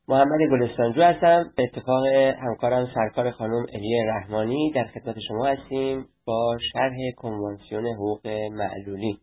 محمد گلستانجو هستم. به اتفاق همکارم سرکار خانم الیه رحمانی در خدمت شما هستیم با شرح کنوانسیون حقوق معلولین.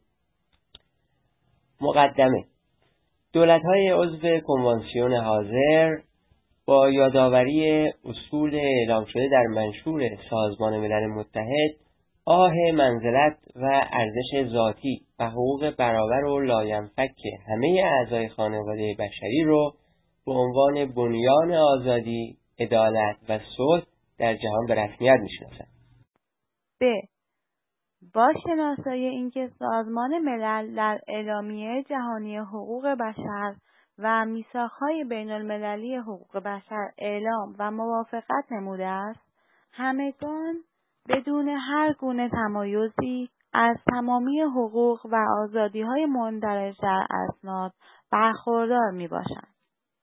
مقدمه: دولت‌های عضو کنوانسیون حاضر با یادآوری اصول اعلام شده در منشور سازمان ملل متحد آه منزلت و ارزش ذاتی و حقوق برابر و لاینفک همه اعضای خانواده بشری رو به عنوان بنیان آزادی، عدالت و صلح در جهان به رسمیت میشناسند. ب. با شناسایی اینکه سازمان ملل در اعلامیه جهانی حقوق بشر و میثاق‌های بین‌المللی حقوق بشر اعلام و موافقت نموده است، همگان بدون هر گونه تمایزی از تمامی حقوق و آزادی‌های مندرج در اسناد برخوردار میباشند.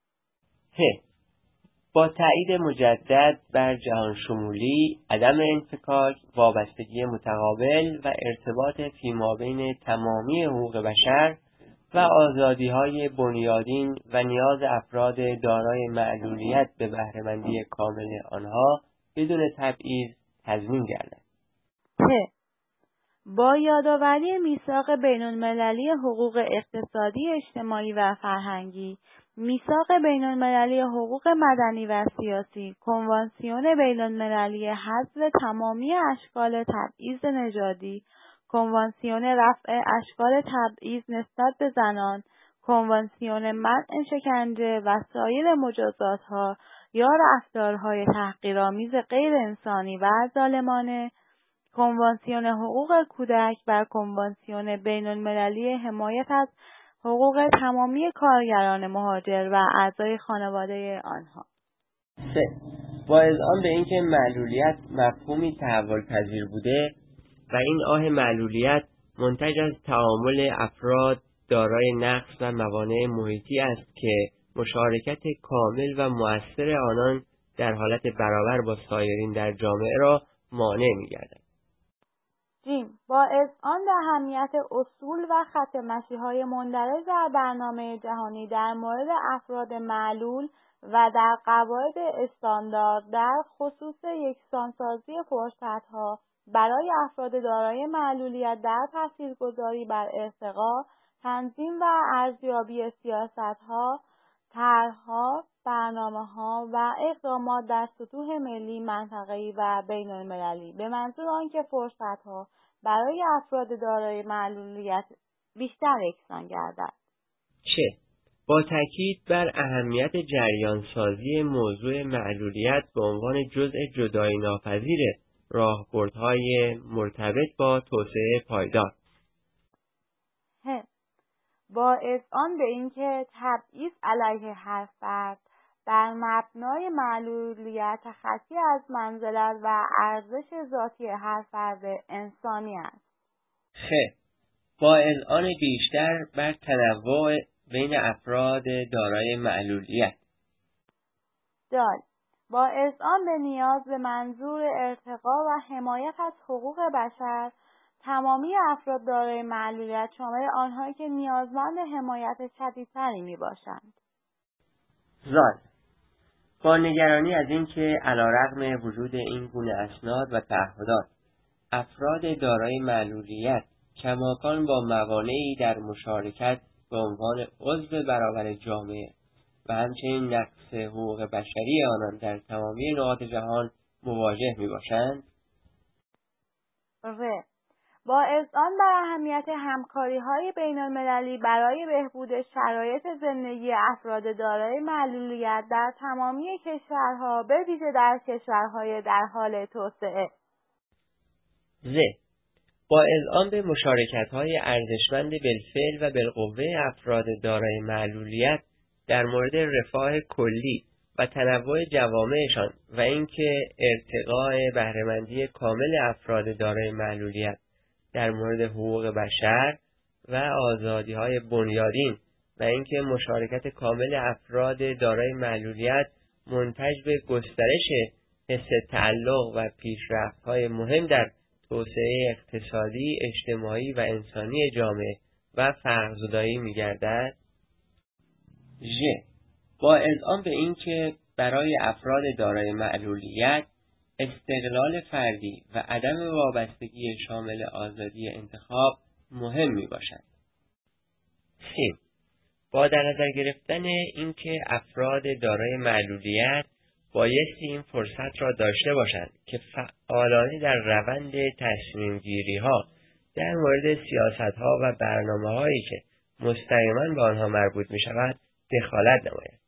با تایید مجدد بر جهان شمولی، عدم انفکاک، وابستگی متقابل و ارتباط فیمابین تمامی حقوق بشر و آزادی‌های بنیادین و نیاز افراد دارای معلولیت به بهره‌مندی کامل آنها بدون تبعیض تضمین گردد. با یادآوری میثاق بین‌المللی حقوق اقتصادی، اجتماعی و فرهنگی، میثاق بین‌المللی حقوق مدنی و سیاسی، کنوانسیون بین‌المللی حذف تمامی اشکال تبعیض نژادی، کنوانسیون رفع اشکال تبعیض نسبت به زنان، کنوانسیون منع شکنجه و سایر مجازات‌ها یا رفتارهای تحقیرآمیز غیر انسانی و ظالمانه، کنوانسیون حقوق کودک و کنوانسیون بین‌المللی حمایت از حقوق تمامی کارگران مهاجر و اعضای خانواده آنها. 3. با اذعان به اینکه معلولیت مفهومی تحول پذیر بوده و این آه معلولیت منتج از تعامل افراد دارای نقص و موانع محیطی است که مشارکت کامل و مؤثر آنان در حالت برابر با سایرین در جامعه را مانع می‌گردد. با اذعان به اهمیت اصول و خط مشی‌های مندرج در برنامه جهانی در مورد افراد معلول و در قواعد استاندارد در خصوص یکسانسازی فرصت‌ها برای افراد دارای معلولیت در تاثیرگذاری بر ارتقا، تنظیم و ارزیابی سیاست‌ها، طرح‌ها، برنامه‌ها و اقدامات در سطوح ملی، منطقه‌ای و بین‌المللی به منظور آنکه فرصت‌ها برای افراد دارای معلولیت بیشتر یکسان گردد. با تاکید بر اهمیت جریان‌سازی موضوع معلولیت به عنوان جزء جدایی ناپذیر راهبردهای مرتبط با توسعه پایدار. با اذعان به اینکه تبعیض علیه هر فرد بر مبنای معلولیت خطی از منزلت و ارزش ذاتی هر فرد انسانی است. با اذعان بیشتر بر تنوع بین افراد دارای معلولیت. با اذعان به نیاز به منظور ارتقا و حمایت از حقوق بشر، تمامی افراد دارای معلولیت شامل آنهایی که نیازمند حمایت شدیدتری میباشند. با نگرانی از اینکه علیرغم وجود این گونه اسناد و تعهدات، افراد دارای معلولیت کماکان با موانعی در مشارکت به عنوان عضو برابر جامعه و همچنین نقض حقوق بشری آنان در تمامی نقاط جهان مواجه میباشند. با اذعان بر اهمیت همکاری‌های بین‌المللی برای بهبود شرایط زندگی افراد دارای معلولیت در تمامی کشورها، به ویژه در کشورهای در حال توسعه. با اذعان به مشارکت‌های ارزشمند بالفعل و بالقوه افراد دارای معلولیت در مورد رفاه کلی و تنوع جوامعشان و اینکه ارتقاء بهره‌مندی کامل افراد دارای معلولیت در مورد حقوق بشر و آزادی‌های بنیادین و اینکه مشارکت کامل افراد دارای معلولیت منتج به گسترش حس تعلق و پیشرفت‌های مهم در توسعه اقتصادی، اجتماعی و انسانی جامعه و فرق‌زدایی می‌گردد. با اذعان به اینکه برای افراد دارای معلولیت استقلال فردی و عدم وابستگی شامل آزادی انتخاب مهم میباشد. س. با در نظر گرفتن اینکه افراد دارای معلولیت بایستی این فرصت را داشته باشند که فعالانه در روند تصمیم گیری ها در مورد سیاست ها و برنامه هایی که مستقیما به آنها مربوط می شود دخالت نمایند.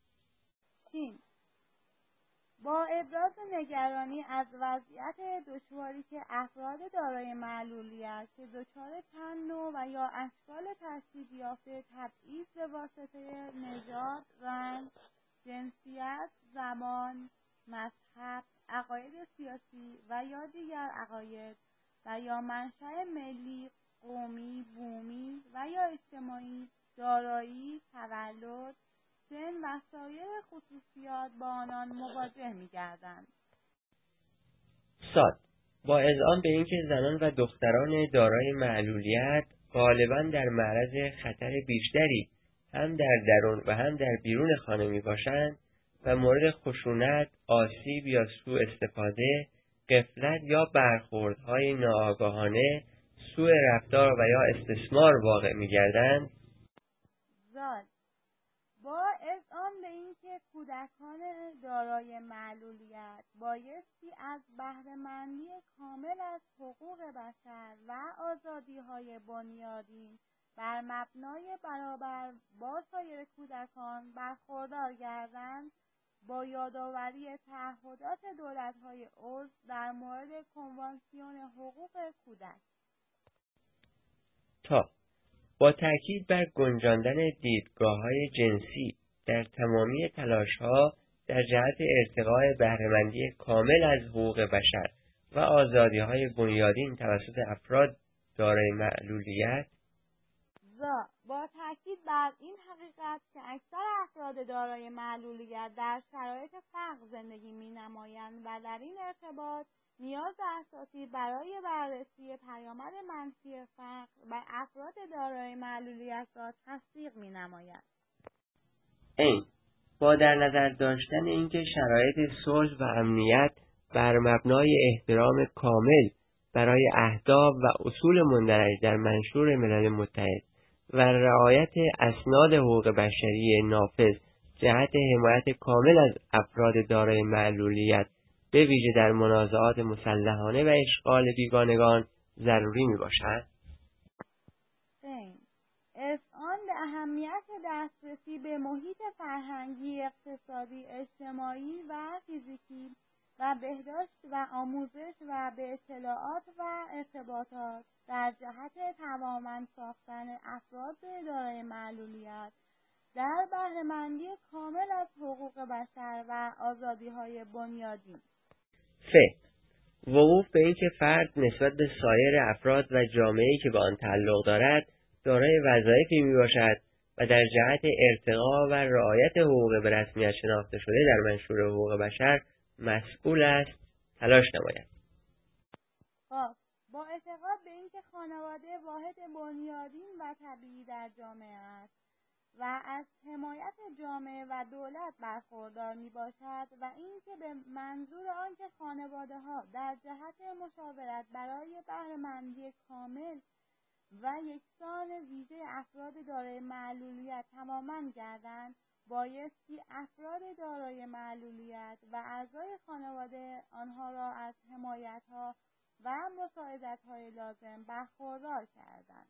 با ابراز نگرانی از وضعیت دشواری که افراد دارای معلولیت که دچار چند نوع و یا اشکال تشخیص یافته تبعیض به واسطه نژاد، رنگ، جنسیت، زبان، مذهب، عقاید سیاسی و یا دیگر عقاید و یا منشأ ملی، قومی، بومی و یا اجتماعی، دارایی، تولد، سن و سایر خصوصیات با آنان مواجه می‌گردند. صاد. با اذعان به اینکه زنان و دختران دارای معلولیت غالباً در معرض خطر بیشتری هم در درون و هم در بیرون خانه میباشند و مورد خشونت، آسیب یا سوء استفاده، غفلت یا برخوردهای ناآگاهانه، سوء رفتار و یا استثمار واقع می‌گردند. زاد. با اذعان به اینکه کودکان دارای معلولیت بایستی از بهره‌مندی کامل از حقوق بشر و آزادی‌های بنیادین بر مبنای برابر با سایر کودکان برخوردار گردند، با یادآوری تعهدات دولت‌های عضو در مورد کنوانسیون حقوق کودک. تا با تأکید بر گنجاندن دیدگاه‌های جنسی در تمامی تلاش‌ها در جهت ارتقاء بهره‌مندی کامل از حقوق بشر و آزادی‌های بنیادین توسط افراد دارای معلولیت. با تأکید بر این حقیقت که اکثر افراد دارای معلولیت در شرایط فقر زندگی می‌نمایند و در این ارتباط نیاز اساسی برای بررسی پیامد منفی فقر و افراد دارای معلولیت را تصدیق می‌نماید. این با در نظر داشتن اینکه شرایط صلح و امنیت بر مبنای احترام کامل برای اهداف و اصول مندرج در منشور ملل متحد و رعایت اسناد حقوق بشری نافذ جهت حمایت کامل از افراد دارای معلولیت به ویژه در منازعات مسلحانه و اشغال بیگانگان ضروری میباشد. اذعان به اهمیت دسترسی به محیط فرهنگی، اقتصادی، اجتماعی و فیزیکی و بهداشت و آموزش و به اطلاعات و ارتباطات در جهت توانمند ساختن افراد دارای معلولیت در بهره‌مندی کامل از حقوق بشر و آزادی‌های بنیادین. وقوف به اینکه فرد نسبت به سایر افراد و جامعه‌ای که به آن تعلق دارد دارای وظایفی میباشد و در جهت ارتقا و رعایت حقوق به رسمیت شناخته شده در منشور حقوق بشر مسئول است تلاش نماید. با اعتقاد به اینکه خانواده واحد بنیادین و طبیعی در جامعه است و از حمایت جامعه و دولت برخوردار میباشد و اینکه به منظور آنکه خانواده‌ها در جهت مشاورت برای بهره‌مندی کامل و یکسان ویژه افراد دارای معلولیت توانمند گردند، بایستی افراد دارای معلولیت و اعضای خانواده آنها را از حمایت‌ها و مساعدت‌های لازم برخوردار کردند.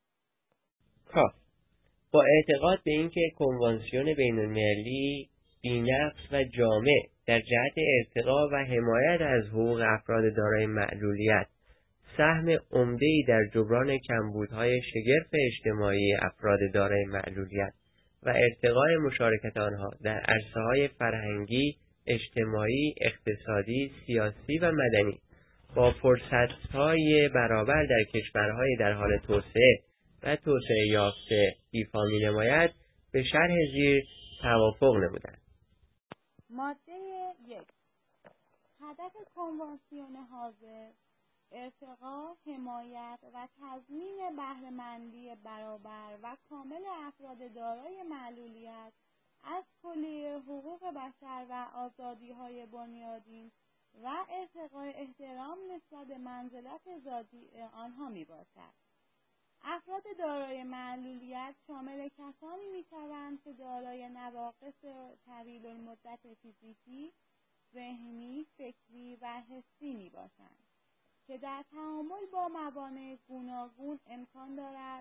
با اعتقاد به اینکه کنوانسیون بین‌المللی بی‌نقص و جامع در جهت ارتقا و حمایت از حقوق افراد دارای معلولیت سهم عمده‌ای در جبران کمبودهای شگرف اجتماعی افراد دارای معلولیت و ارتقای مشارکت آنها در عرصه‌های فرهنگی، اجتماعی، اقتصادی، سیاسی و مدنی با فرصت‌های برابر در کشورهای در حال توسعه و توسعه یافته ایفا می‌نماید به شرح زیر توافق نمودند. ماده 1. هدف کنوانسیون حاضر ارتقا، حمایت و تضمین بهره‌مندی برابر و کامل افراد دارای معلولیت از کلیه حقوق بشر و آزادی‌های بنیادین و ارتقای احترام نسبت به منزلت ذاتی آنها میباشد. افراد دارای معلولیت شامل کسانی میشوند که دارای نواقص طویل المدت فیزیکی، ذهنی، فکری و حسی میباشند که در تعامل با موانع گوناگون امکان دارد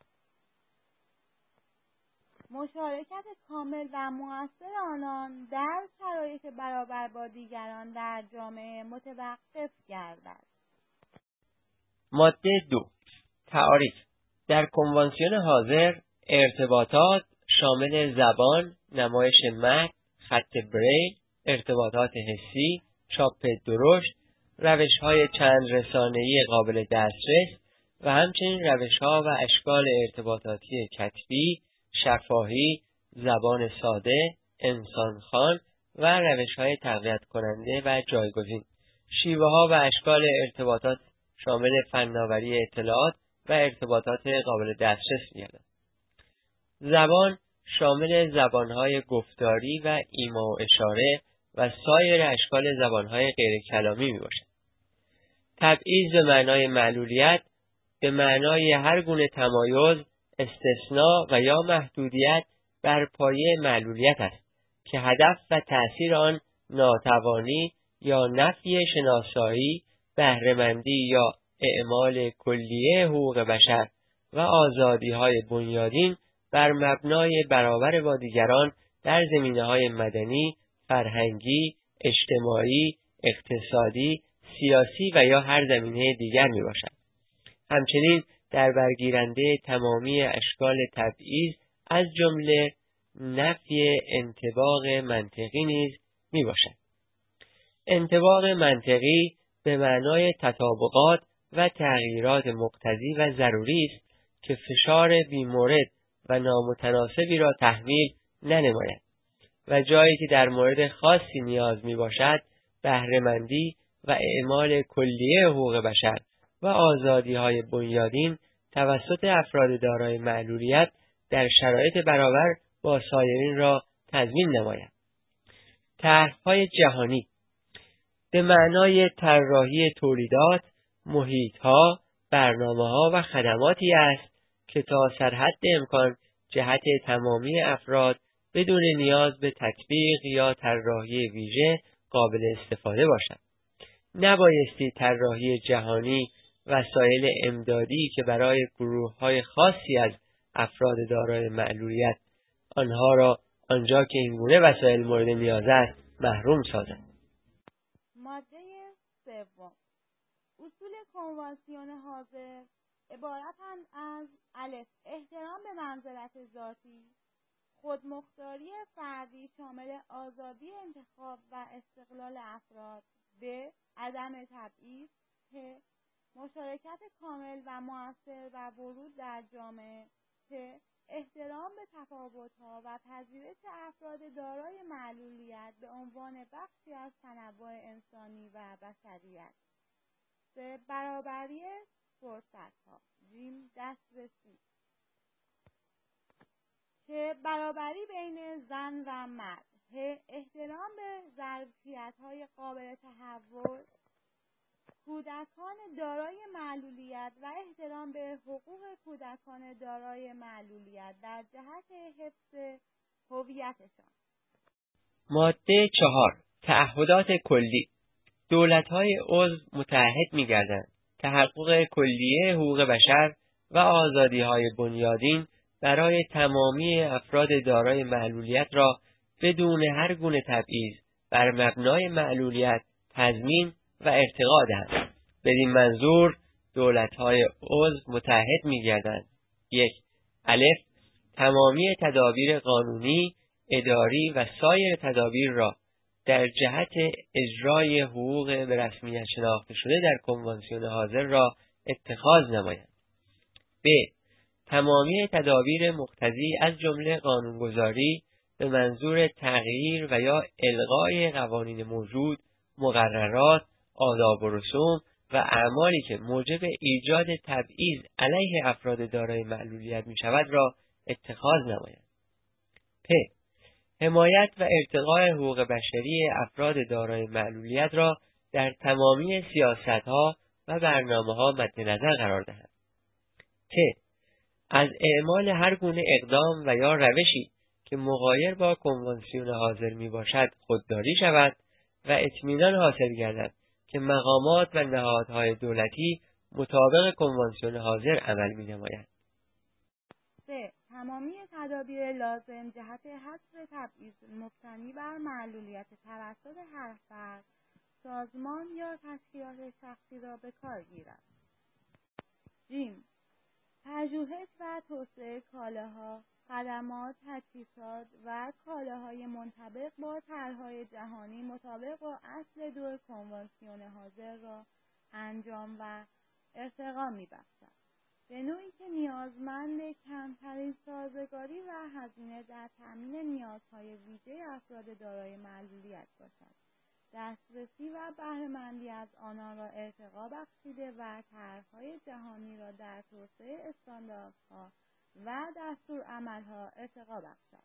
مشارکت کامل و مؤثر آنان در شرایط برابر با دیگران در جامعه متوقف گردد. ماده 2. تعاریف. در کنوانسیون حاضر ارتباطات شامل زبان، نمایش متن، خط بریل، ارتباطات حسی، چاپ درشت، روش‌های چند رسانه‌ای قابل دسترس و همچنین روش‌ها و اشکال ارتباطاتی کتبی، شفاهی، زبان ساده، انسان‌خوان و روش‌های تقویت کننده و جایگزین. شیوه‌ها و اشکال ارتباطات شامل فناوری اطلاعات و ارتباطات قابل دسترس می‌گردد. زبان شامل زبان‌های گفتاری و ایما و اشاره و سایر اشکال زبان‌های غیر کلامی میباشد. تبعیض به معنای معلولیت به معنای هر گونه تمایز، استثناء و یا محدودیت بر پایه معلولیت است که هدف و تأثیر آن ناتوانی یا نفی شناسایی، بهره‌مندی یا اعمال کلیه حقوق بشر و آزادی‌های بنیادین بر مبنای برابر با دیگران در زمینه‌های مدنی، فرهنگی، اجتماعی، اقتصادی، سیاسی و یا هر زمینه دیگر میباشد. همچنین در برگیرنده تمامی اشکال تبعیض از جمله نفی انطباق منطقی نیز میباشد. انطباق منطقی به معنای تطابقات و تغییرات مقتضی و ضروری است که فشار بیمورد و نامتناسبی را تحمیل ننماید و جایی که در مورد خاصی نیاز می باشد بهره‌مندی و اعمال کلیه حقوق بشر و آزادی‌های بنیادین توسط افراد دارای معلولیت در شرایط برابر با سایرین را تضمین نماید. طرح‌های جهانی به معنای طراحی تولیدات، محیط‌ها، برنامه‌ها و خدماتی است که تا سرحد امکان جهت تمامی افراد بدون نیاز به تطبیق یا طراحی ویژه قابل استفاده باشد. نبایستی طراحی جهانی وسایل امدادی که برای گروه‌های خاصی از افراد دارای معلولیت آنها را آنجا که اینگونه وسایل مورد نیاز است محروم سازد. ماده 3. اصول کنوانسیون حاضر عبارتند از الف. احترام به منزلت ذاتی، خودمختاری فردی شامل آزادی انتخاب و استقلال افراد. ب. عدم تبعیض. ت. مشارکت کامل و مؤثر و ورود در جامعه. ت. احترام به تفاوت‌ها و پذیرش افراد دارای معلولیت به عنوان بخشی از تنوع انسانی و بشریت. س. برابری فرصت‌ها. ج. دسترسی. که برابری بین زن و مرد. ه. احترام به ظرفیت‌های قابل تحول کودکان دارای معلولیت و احترام به حقوق کودکان دارای معلولیت در جهت حفظ هویتشان. ماده 4. تعهدات کلی. دولت‌های عضو متعهد می‌گردند تحقق کلیه حقوق بشر و آزادی‌های بنیادین برای تمامی افراد دارای معلولیت را بدون هر گونه تبعیض بر مبنای معلولیت تضمین و ارتقا دهند. بدین منظور دولت‌های عضو متعهد می‌گردند: 1. الف. تمامی تدابیر قانونی، اداری و سایر تدابیر را در جهت اجرای حقوق به رسمیت شناخته شده در کنوانسیون حاضر را اتخاذ نمایند. ب. تمامی تدابیر مقتضی از جمله قانونگذاری به منظور تغییر و یا الغای قوانین موجود، مقررات، آداب و رسوم و اعمالی که موجب ایجاد تبعیض علیه افراد دارای معلولیت می شود را اتخاذ نمایند. پ. حمایت و ارتقاء حقوق بشری افراد دارای معلولیت را در تمامی سیاست‌ها و برنامه‌ها مد نظر قرار دهند. که از اعمال هر گونه اقدام و یا روشی که مغایر با کنوانسیون حاضر میباشد خودداری شود و اطمینان حاصل گردد که مقامات و نهادهای دولتی مطابق کنوانسیون حاضر عمل می‌نمایند. 3. تمامی تدابیر لازم جهت حصر تبعیض مبتنی بر معلولیت توسط هر فرد، سازمان یا تشکیلات شخصی را به کار گیرد. جیم. پژوهش و توسعه کالاها، خدمات، تجهیزات و کالاهای منطبق با طرح‌های جهانی مطابق با اصل 2 کنوانسیون حاضر را انجام و ارتقا می‌بخشد، به نوعی که نیازمند کمترین سازگاری و هزینه در تأمین نیازهای ویژه افراد دارای معلولیت باشد. دسترسی و بهره‌مندی از آنان را ارتقا بخشیده و طرح‌های جهانی را در توسعه استانداردها و دستورالعمل‌ها ارتقا بخشد.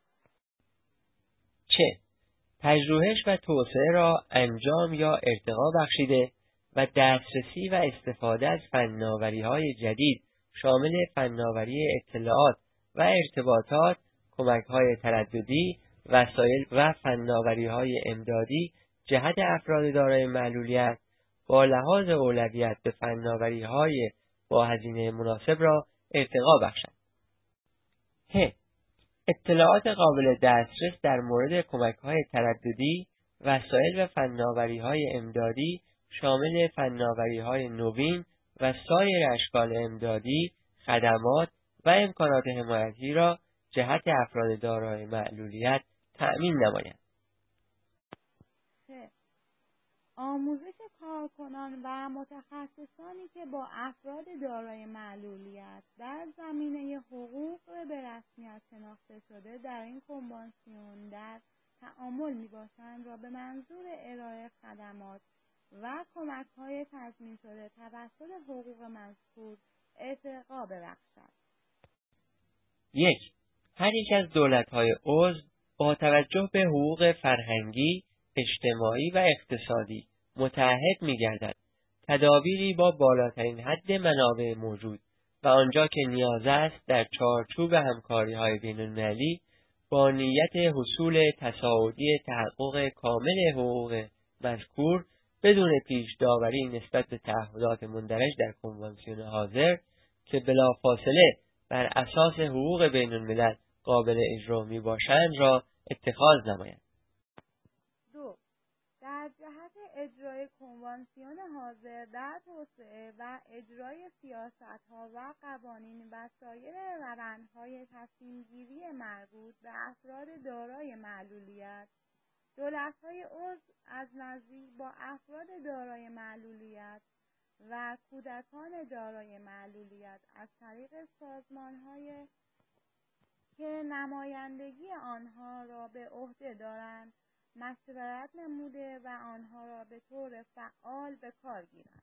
چه پژوهش و توسعه را انجام یا ارتقا بخشیده و دسترسی و استفاده از فناوری‌های جدید شامل فناوری اطلاعات و ارتباطات، کمک‌های ترددی، وسایل و فناوری‌های امدادی جهت افراد دارای معلولیت با لحاظ اولویت به فناوری‌های با هزینه مناسب را ارتقا بخشد. اطلاعات قابل دسترس در مورد کمک‌های ترددی، وسایل و فناوری‌های امدادی شامل فناوری‌های نوین و سایر اشکال امدادی، خدمات و امکانات حمایتی را جهت افراد دارای معلولیت تأمین نماید. آموزش کارکنان و متخصصانی که با افراد دارای معلولیت در زمینه حقوق به رسمیت شناخته شده در این کنوانسیون در تعامل میباشند را به منظور ارائه خدمات و کمک‌های تضمین شده توسط حقوق مذکور ارتقا ببخشد. 1. هر یک از دولت‌های عضو با توجه به حقوق فرهنگی، اجتماعی و اقتصادی متعهد می‌گردد تدابیری با بالاترین حد منابع موجود و آنجا که نیاز است در چارچوب همکاری‌های بین‌المللی با نیت حصول تصاعدی تحقق کامل حقوق مذکور بدون پیش داوری نسبت به تعهدات مندرج در کنوانسیون حاضر که بلافاصله بر اساس حقوق بین‌الملل قابل اجرا میباشند را اتخاذ نماید. 2. در جهت اجرای کنوانسیون حاضر در توسعه و اجرای سیاست‌ها و قوانین و سایر روندهای تصمیم‌گیری مربوط به افراد دارای معلولیت، دولت‌های عضو از نزدیک با افراد دارای معلولیت و کودکان دارای معلولیت از طریق سازمان‌های که نمایندگی آنها را به عهده دارند مشورت نموده و آنها را به طور فعال به کار گیرند.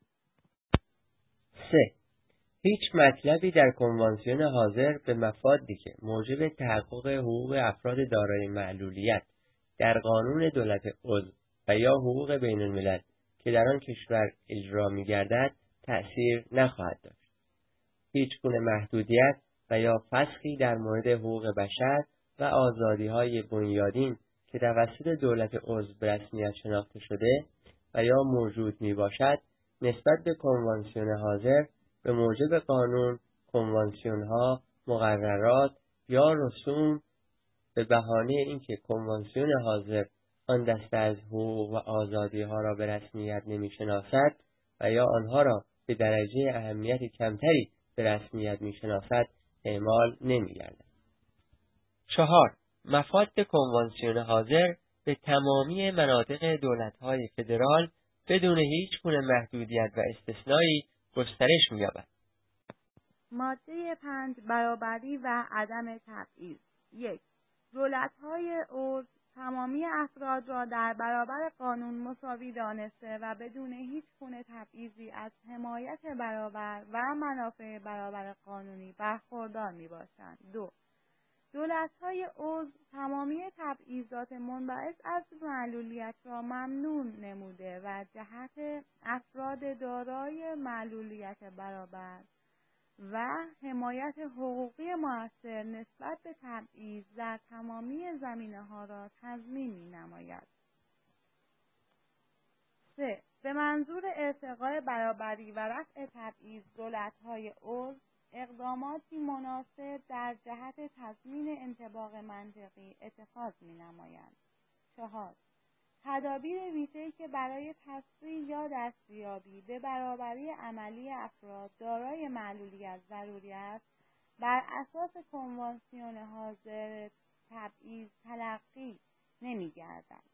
3. هیچ مطلبی در کنوانسیون حاضر به مفادی که موجب تحقق حقوق افراد دارای معلولیت در قانون دولت عضو و یا حقوق بین‌الملل که در آن کشور اجرا می‌گردد تأثیر نخواهد داشت. هیچ گونه محدودیت و یا فسخی در مورد حقوق بشر و آزادی‌های بنیادین که توسط دولت عضو به رسمیت شناخته شده و یا موجود میباشد نسبت به کنوانسیون حاضر به موجب قانون، کنوانسیون‌ها، مقررات یا رسوم به بهانه اینکه کنوانسیون حاضر آن دسته از حقوق و آزادی‌ها را به رسمیت نمی‌شناسد و یا آنها را به درجه اهمیت کمتری به رسمیت می‌شناسد اعمال نمی‌گردد. 4. مفاد کنوانسیون حاضر به تمامی مناطق دولت‌های فدرال بدون هیچ گونه محدودیت و استثنایی گسترش می‌یابد. ماده 5 برابری و عدم تبعیض. 1. دولت‌های عضو تمامی افراد را در برابر قانون مساوی دانسته و بدون هیچ گونه تبعیضی از حمایت برابر و منافع برابر قانونی برخوردار می‌باشند. 2. دولت‌های عضو تمامی تبعیضات منبعث از معلولیت را ممنوع نموده و جهت افراد دارای معلولیت برابر و حمایت حقوقی مؤثر نسبت به تبعیض در تمامی زمینه‌ها را تضمین می‌نماید. 3. به منظور ارتقاء برابری و رفع تبعیض، دولت‌های عضو اقداماتی مناسب در جهت تضمین انطباق منطقی اتخاذ می‌نمایند. 4. تدابیر ویژه‌ای که برای تسریع یا دستیابی به برابری عملی افراد دارای معلولیت ضروری است، بر اساس کنوانسیون حاضر تبعیض تلقی نمی‌گردند.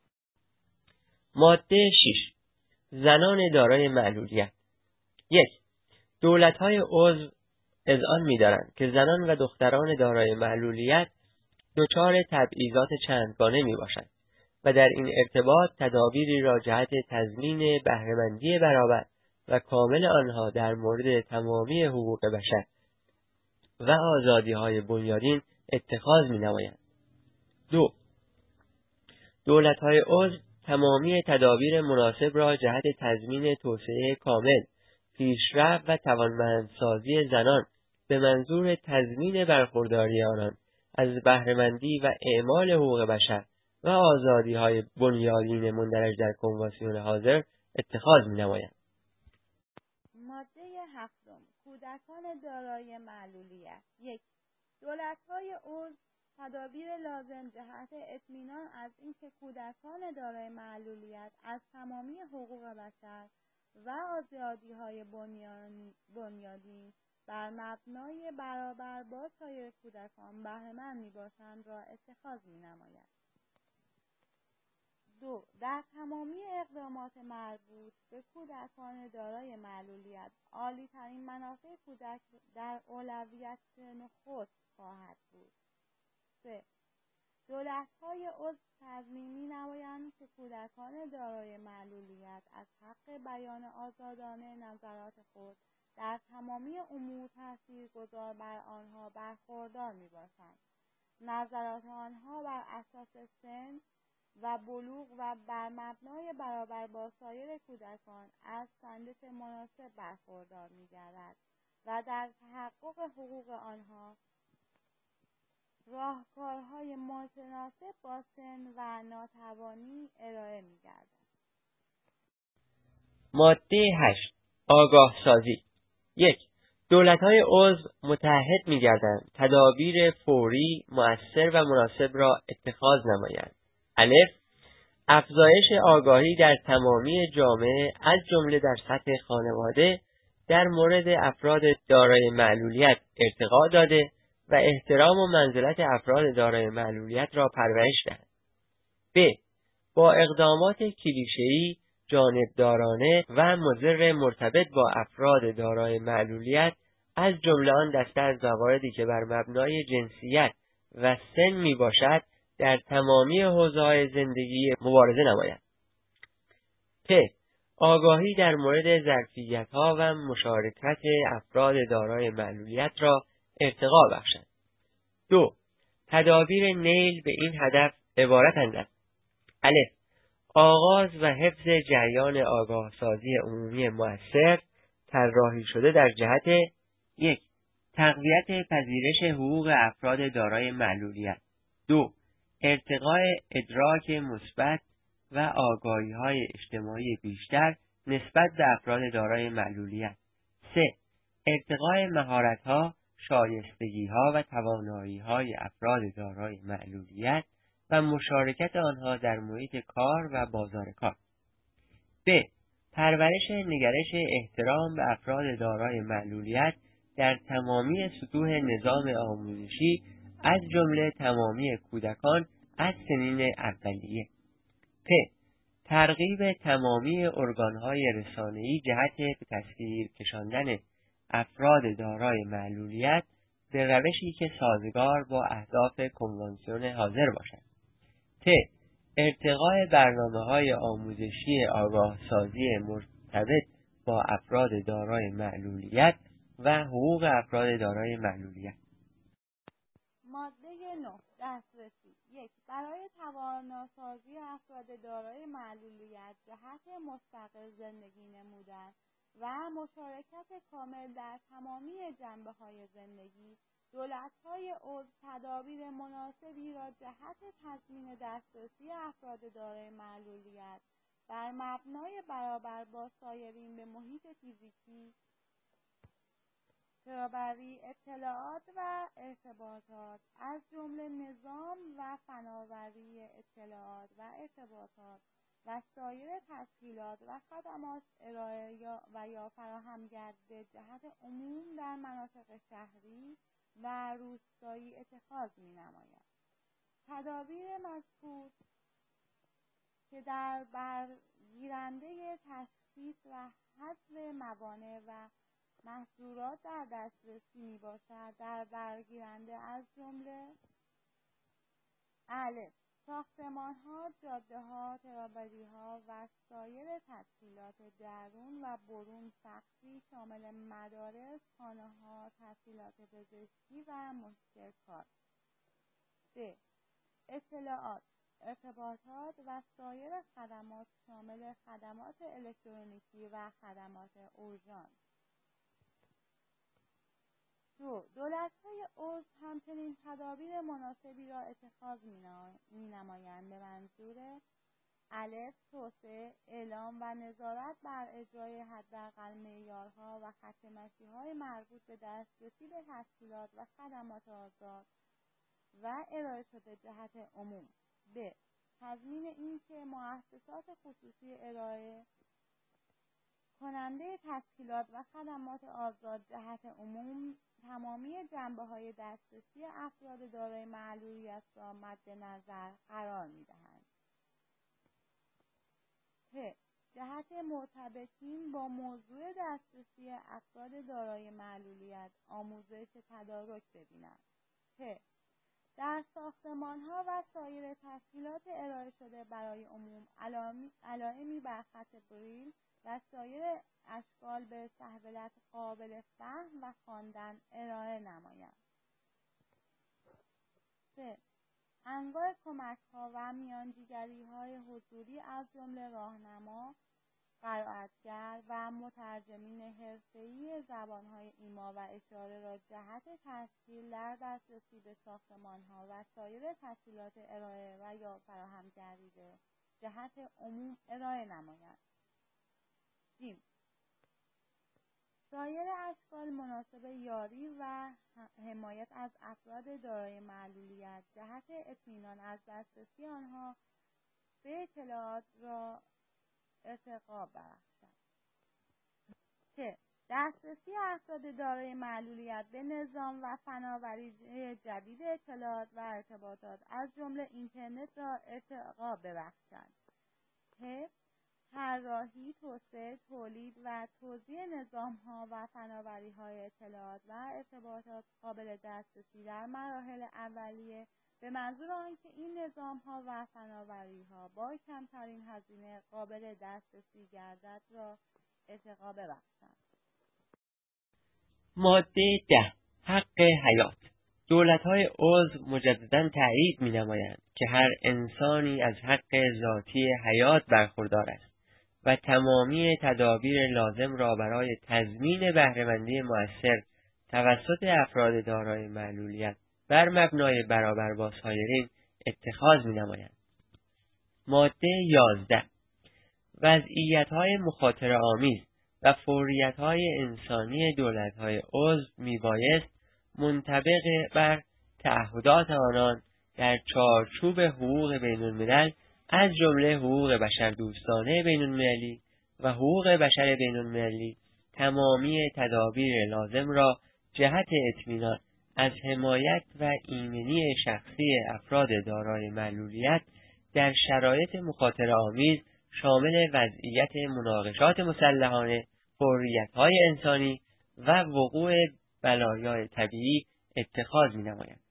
ماده 6. زنان دارای معلولیت. 1. دولت‌های عضو اذعان می‌دارند که زنان و دختران دارای معلولیت دچار تبعیضات چندگانه میباشند و در این ارتباط تدابیری را جهت تضمین بهره‌مندی برابر و کامل آنها در مورد تمامی حقوق بشر و آزادی‌های بنیادین اتخاذ می‌نمایند. 2. دولت‌های عضو تمامی تدابیر مناسب را جهت تضمین توسعه کامل، پیشرفت و توانمندسازی زنان به منظور تضمین برخورداری آنان از بهره‌مندی و اعمال حقوق بشر و آزادی‌های بنیادین مندرج در کنوانسیون حاضر اتخاذ می‌نمایند. ماده 7. کودکان دارای معلولیت. 1. دولت‌های عضو تدابیر لازم جهت اطمینان از اینکه کودکان دارای معلولیت از تمامی حقوق بشر و آزادی‌های بنیادین بر مبنای برابر با سایر کودکان بهره‌مند می‌باشند را اتخاذ می‌نماید. 2. در تمامی اقدامات مربوط به کودکان دارای معلولیت، عالی‌ترین منافع کودک در اولویت نخست خواهد بود. 3. دولت‌های عضو تضمین می‌نمایند که کودکان دارای معلولیت از حق بیان آزادانه نظرات خود در تمامی امور تاثیرگذار بر آنها برخوردار می‌باشند. نظرات آنها بر اساس سن و بلوغ و بر مبنای برابر با سایر کودکان از سنجش مناسب برخوردار می‌گردد و در تحقق حقوق آنها راهکارهای متناسب با سن و ناتوانی ارائه می‌گردد. ماده 8. آگاه سازی. 1. دولت‌های عضو متعهد می‌گردند تدابیر فوری، مؤثر و مناسب را اتخاذ نمایند. الف. افزایش آگاهی در تمامی جامعه از جمله در سطح خانواده در مورد افراد دارای معلولیت ارتقا داده و احترام و منزلت افراد دارای معلولیت را پرورش دهند. ب. با اقدامات کلیشه‌ای، جانبدارانه و مضر مرتبط با افراد دارای معلولیت از جمله آن دسته از مواردی که بر مبنای جنسیت و سن میباشد در تمامی حوزه‌های زندگی مبارزه نماید. ت. آگاهی در مورد ظرفیت‌ها و مشارکت افراد دارای معلولیت را ارتقا بخشد. 2. تدابیر نیل به این هدف عبارتند از: الف. آغاز و حفظ جریان آگاه سازی عمومی مؤثر طراحی شده در جهت: 1. تقویت پذیرش حقوق افراد دارای معلولیت. 2. ارتقاء ادراک مثبت و آگاهی‌های اجتماعی بیشتر نسبت به افراد دارای معلولیت. 3. ارتقاء مهارت‌ها، شایستگی‌ها و توانایی‌های افراد دارای معلولیت و مشارکت آنها در محیط کار و بازار کار. ب. پرورش نگرش احترام به افراد دارای معلولیت در تمامی سطوح نظام آموزشی از جمله تمامی کودکان از سنین اولیه. ت. ترغیب تمامی ارگان‌های رسانه‌ای جهت به تصویر کشاندن افراد دارای معلولیت به روشی که سازگار با اهداف کنوانسیون حاضر باشد. ت. ارتقاء برنامه‌های آموزشی آگاهسازی مرتبط با افراد دارای معلولیت و حقوق افراد دارای معلولیت. ماده 9 دسترسی 1. برای تواناسازی افراد دارای معلولیت جهت مستقل زندگی نمودن و مشارکت کامل در تمامی جنبه‌های زندگی، دولت‌های عضو تدابیر مناسبی را جهت تضمین دسترسی افراد دارای معلولیت بر مبنای برابر با سایرین به محیط فیزیکی، فرابری اطلاعات و ارتباطات از جمله نظام و فناوری اطلاعات و ارتباطات و سایر تسهیلات و خدمات ارائه یا فراهم گردیده جهت عموم در مناطق شهری و روستایی اتخاذ می‌نماید. تدابیر مذکور که در برگیرنده تشخیص و حذف موانع و محظورات در دسترسی میباشد، در برگیرنده از جمله الف ساختمان‌ها، جاده‌ها، ترابری‌ها و سایر تسهیلات درون و برون سقفی شامل مدارس، خانه‌ها، تسهیلات پزشکی و محیط کار. ب. اطلاعات، ارتباطات و سایر خدمات شامل خدمات الکترونیکی و خدمات اورژانس. 2. دولت‌های عضو همچنین تدابیر مناسبی را اتخاذ می‌نمایند به منظور الف توسعه، اعلام و نظارت بر اجرای حداقل معیارها و خط مسیرهای مربوط به دسترسی به تسهیلات و خدمات آزاد و ارائه شده جهت عموم. ب. تضمین اینکه مؤسسات خصوصی ارائه کننده تسهیلات و خدمات آزاد جهت عموم تمامی جنبه‌های دسترسی افراد دارای معلولیت را مد نظر قرار می‌دهند. ت. جهت مرتبطین با موضوع دسترسی افراد دارای معلولیت آموزش تدارک ببینند. ت. در ساختمان‌ها و سایر تسهیلات ارائه شده برای عموم علائمی بر خط بریل و سایر اشکال به سهولت قابل فهم و خواندن ارائه نمایند. 3. انواع کمک‌ها و میانجیگری‌های حضوری از جمله راهنما، قرائتگر و مترجمین حرفه‌ای زبان‌های ایما و اشاره را جهت تسهیل در دسترسی به ساختمان‌ها و سایر تسهیلات ارائه و یا فراهم گردیده جهت عموم ارائه نمایند. ج. سایر اشکال مناسب یاری و حمایت از افراد دارای معلولیت جهت اطمینان از دسترسی آنها به اطلاعات را ارتقا بخشد. که دسترسی افراد دارای معلولیت به نظام و فناوری جدید اطلاعات و ارتباطات از جمله اینترنت را ارتقا ببخشد. که طراحی، توسعه، تولید و توزیع نظام‌ها و فناوری‌های اطلاعات و ارتباطات قابل دسترسی در مراحل اولیه به منظور آنکه این نظام‌ها و فناوری‌ها با کمترین هزینه قابل دسترسی گردد را ارتقا ببخشند. ماده 10 حق حیات. دولت‌های عضو مجدداً تأیید می‌نمایند که هر انسانی از حق ذاتی حیات برخوردار است و تمامی تدابیر لازم را برای تضمین بهره‌مندی مؤثر توسط افراد دارای معلولیت بر مبنای برابر با سایرین اتخاذ می‌نمایند. ماده 11 وضعیت‌های مخاطره‌آمیز و فوریت‌های انسانی دولت‌های عضو میبایست منطبق بر تعهدات آنان در چارچوب حقوق بین‌الملل از جمله حقوق بشردوستانه بین‌المللی و حقوق بشر بین‌المللی تمامی تدابیر لازم را جهت اطمینان از حمایت و ایمنی شخصی افراد دارای معلولیت در شرایط مخاطره‌آمیز شامل وضعیت مناقشات مسلحانه، فوریت‌های انسانی و وقوع بلایای طبیعی اتخاذ می‌نمایند.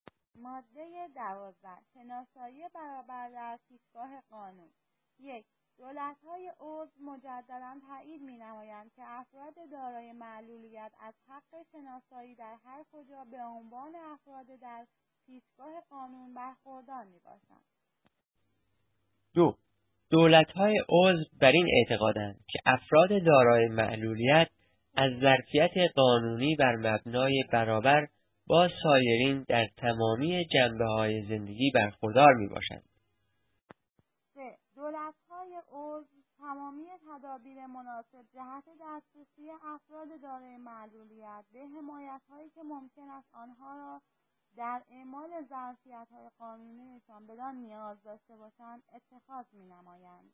ماده 12 شناسایی برابر در پیشگاه قانون. 1. دولت‌های عضو مجدداً تایید می‌نمایند که افراد دارای معلولیت از حق شناسایی در هر کجا به عنوان افراد در پیشگاه قانون برخوردار میباشند. 2. دولت‌های عضو بر این اعتقادند که افراد دارای معلولیت از ظرفیت قانونی بر مبنای برابر با سایرین در تمامی جنبه‌های زندگی برخوردار میباشند. 3. دولت‌های عضو تمامی تدابیر مناسب جهت دسترسی افراد دارای معلولیت به حمایت‌هایی که ممکن است آنها را در اعمال ظرفیت‌های قانونیشان بدان نیاز داشته باشند اتخاذ می‌نمایند.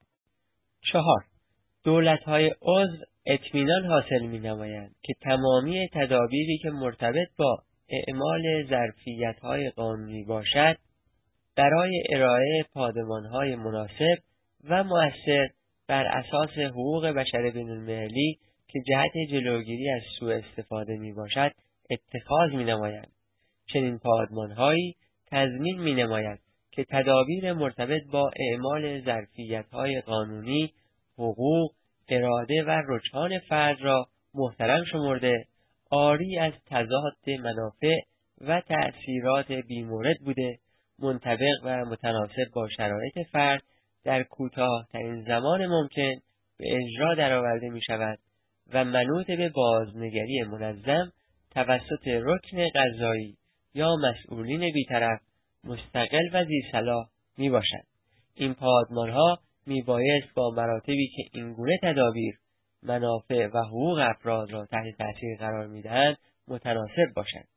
4. دولت‌های عضو اطمینان حاصل می‌نمایند که تمامی تدابیری که مرتبط با اعمال ظرفیت‌های قانونی باشد برای ارائه پادمان‌های مناسب و مؤثر بر اساس حقوق بشر بین‌المللی که جهت جلوگیری از سوء استفاده میباشد اتخاذ می‌نمایند. چنین پادمان‌هایی تضمین می‌نماید که تدابیر مرتبط با اعمال ظرفیت‌های قانونی، حقوق، اراده و رجحان فرد را محترم شمرده، عاری از تضاد منافع و تأثیرات بیمورد بوده، منطبق و متناسب با شرایط فرد در کوتاه‌ترین زمان ممکن به اجرا درآورده می‌شود و منوط به بازنگری منظم توسط رکن قضایی یا مسئولین بی‌طرف مستقل و ذی‌صلاح میباشد. این پادمان‌ها میبایست با مراتبی که اینگونه تدابیر منافع و حقوق افراد را تحت تاثیر قرار میدهند متناسب باشند.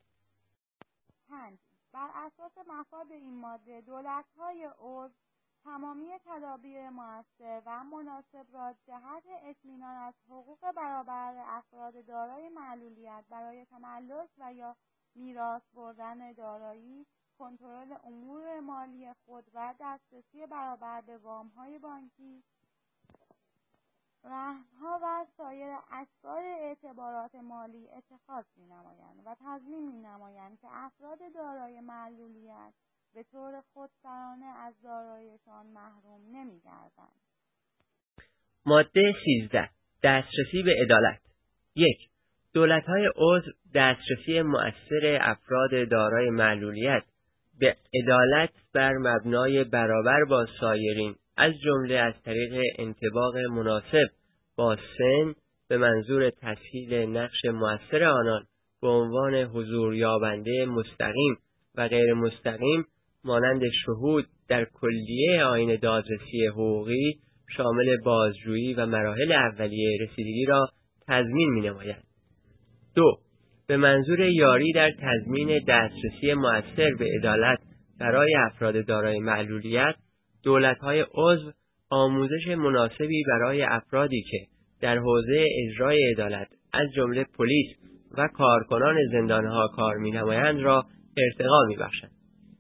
5. بر اساس مفاد این ماده دولت‌های عضو تمامی تدابیر مؤثر و مناسب را جهت اطمینان از حقوق برابر افراد دارای معلولیت برای تملک و یا میراث بردن دارایی، کنترل امور مالی خود و دسترسی برابر به وام‌های بانکی، رهن‌ها و سایر اشکال اعتبارات مالی اتخاذ می‌نمایند و تضمین می‌نمایند که افراد دارای معلولیت به طور خودسرانه از دارایی‌شان محروم نمی‌گردند. ماده 13. دسترسی به عدالت. 1. دولت‌های عضو دسترسی مؤثر افراد دارای معلولیت به عدالت بر مبنای برابر با سایرین از جمله از طریق انطباق مناسب با سن به منظور تسهیل نقش مؤثر آنان به عنوان حضور یابنده مستقیم و غیر مستقیم مانند شهود در کلیه آیین دادرسی حقوقی شامل بازجویی و مراحل اولیه رسیدگی را تضمین می‌نماید. 2. به منظور یاری در تضمین دسترسی مؤثر به عدالت برای افراد دارای معلولیت، دولت‌های عضو آموزش مناسبی برای افرادی که در حوزه اجرای عدالت از جمله پلیس و کارکنان زندان‌ها کار می‌نمایند را ارتقا می‌بخشند.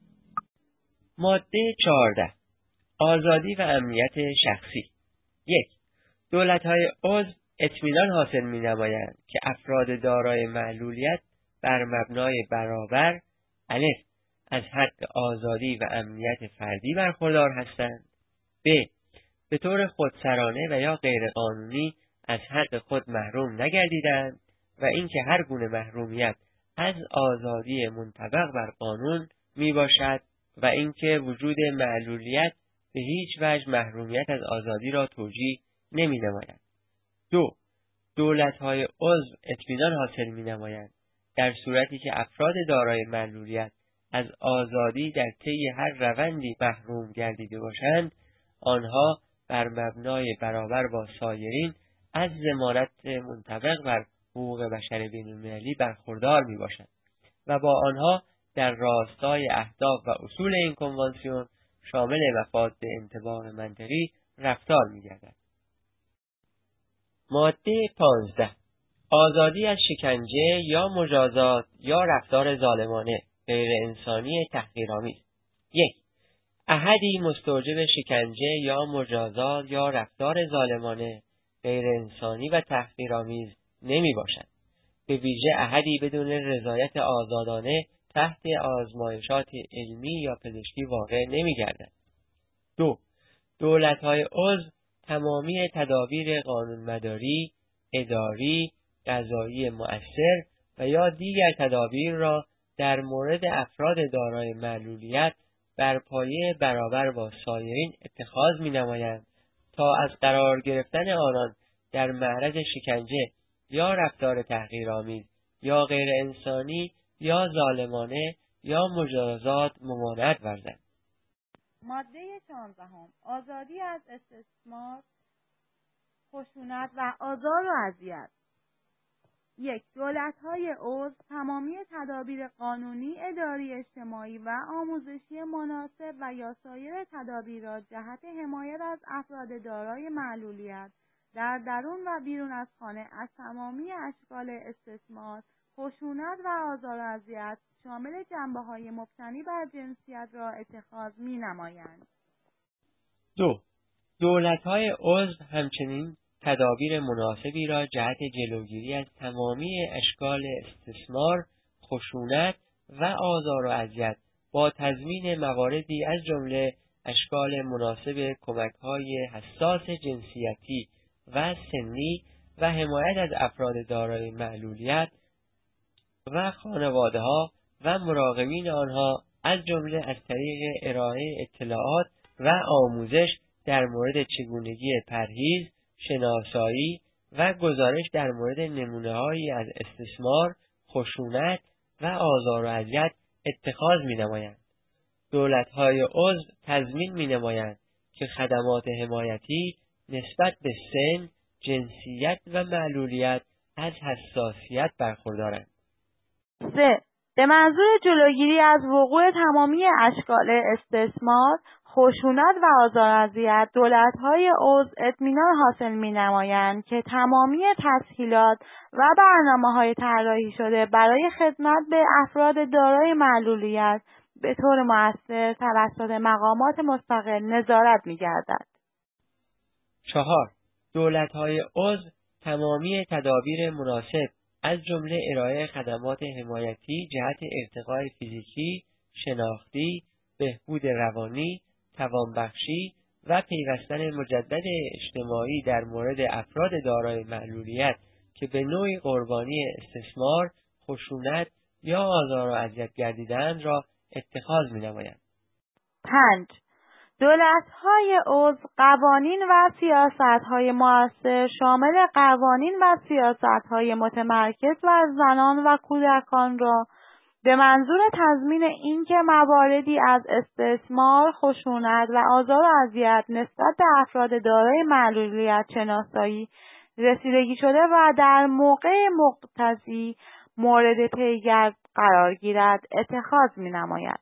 ماده 14. آزادی و امنیت شخصی. 1. دولت‌های عضو اطمینان حاصل می‌نمایند که افراد دارای معلولیت بر مبنای برابر الف از حق آزادی و امنیت فردی برخوردار هستند. ب. به طور خودسرانه و یا غیرقانونی از حق خود محروم نگردیدند و اینکه هر گونه محرومیت از آزادی منطبق بر قانون میباشد و اینکه وجود معلولیت به هیچ وجه محرومیت از آزادی را توجیه نمی‌نماید. 2. دولت‌های عضو اطمینان حاصل می‌نمایند در صورتی که افراد دارای معلولیت از آزادی در طی هر روندی محروم گردیده باشند، آنها بر مبنای برابر با سایرین از ضمانت منطبق بر حقوق بشر بین‌المللی برخوردار میباشند و با آنها در راستای اهداف و اصول این کنوانسیون شامل مفاد انطباق منطقی رفتار می‌گردند. ماده 15. آزادی از شکنجه یا مجازات یا رفتار ظالمانه غیر انسانی تحقیرآمیز. 1. احدی مستوجب شکنجه یا مجازات یا رفتار ظالمانه غیر انسانی و تحقیرآمیز نمی باشد. به ویژه احدی بدون رضایت آزادانه تحت آزمایشات علمی یا پزشکی واقع نمی گردد. 2. دولت‌های عضو تمامی تدابیر قانونمداری، اداری، قضایی مؤثر و یا دیگر تدابیر را در مورد افراد دارای معلولیت بر پایه برابر با سایرین اتخاذ می‌نمایند تا از قرار گرفتن آنان در معرض شکنجه یا رفتار تحقیرآمیز یا غیر انسانی یا ظالمانه یا مجازات ممانعت ورزند. ماده 14 آزادی از استثمار، خشونت و آزار و اذیت. 1. دولت‌های عضو تمامی تدابیر قانونی، اداری، اجتماعی و آموزشی مناسب و یا سایر تدابیر را جهت حمایت از افراد دارای معلولیت در درون و بیرون از خانه از تمامی اشکال استثمار، خشونت و آزار و اذیت شامل جنبه‌های مبتنی بر جنسیت را اتخاذ می‌نمایند. 2. دولت‌های عضو همچنین تدابیر مناسبی را جهت جلوگیری از تمامی اشکال استثمار، خشونت و آزار و اذیت با تضمین مواردی از جمله اشکال مناسب کمک‌های حساس جنسیتی و سنی و حمایت از افراد دارای معلولیت و خانواده‌ها و مراقبین آنها از جمله از طریق ارائه اطلاعات و آموزش در مورد چگونگی پرهیز، شناسایی و گزارش در مورد نمونه‌هایی از استثمار، خشونت و آزار و اذیت اتخاذ می‌نمایند. دولت‌های عضو تضمین می‌نمایند که خدمات حمایتی نسبت به سن، جنسیت و معلولیت از حساسیت برخوردارند. 3. به منظور جلوگیری از وقوع تمامی اشکال استثمار، خشونت و آزار و اذیت، دولت‌های عضو اطمینان حاصل می‌نمایند که تمامی تسهیلات و برنامه‌های طراحی شده برای خدمت به افراد دارای معلولیت به طور مؤثر توسط مقامات مستقل نظارت می‌گردد. 4. دولت‌های عضو تمامی تدابیر مناسب از جمله ارائه خدمات حمایتی جهت ارتقای فیزیکی، شناختی، بهبود روانی، توانبخشی و پیوستن مجدد اجتماعی در مورد افراد دارای معلولیت که به نوعی قربانی استثمار، خشونت یا آزار و اذیت گردیده‌اند را اتخاذ می‌نمایند. 5. دولت‌های عضو قوانین و سیاست‌های مؤثر شامل قوانین و سیاست‌های متمرکز بر زنان و کودکان را به منظور تضمین اینکه مواردی از استثمار، خشونت و آزار و اذیت نسبت به افراد دارای معلولیت شناسایی، رسیدگی شده و در موقع مقتضی مورد پیگرد قرار گیرد اتخاذ می‌نماید.